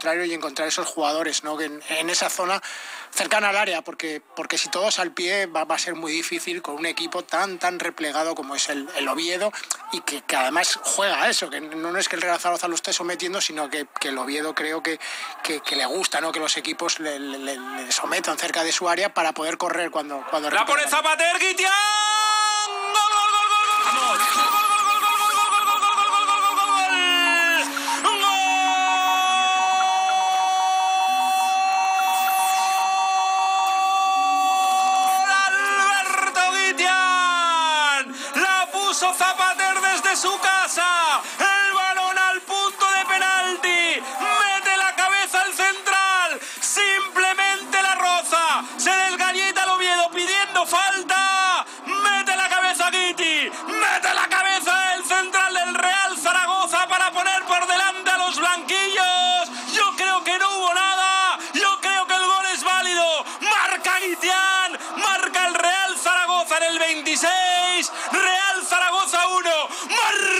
contrario y encontrar esos jugadores, ¿no? Que en esa zona cercana al área, porque si todos al pie va a ser muy difícil con un equipo tan replegado como es el Oviedo, y que además juega a eso, que no es que el Real Zaragoza lo esté sometiendo, sino que el Oviedo creo que le gusta, ¿no? Que los equipos le sometan cerca de su área para poder correr cuando la pone Zapater, Guitián. Zapater desde su casa, el balón al punto de penalti, mete la cabeza al central, simplemente la roza, se desgalleta el Oviedo pidiendo falta, mete la cabeza Guiti, mete la cabeza el central del Real Zaragoza para poner por delante a los blanquillos. Yo creo que no hubo nada, yo creo que el gol es válido, marca Guitián, marca el Real Zaragoza en el 26, Real Zaragoza 1, marca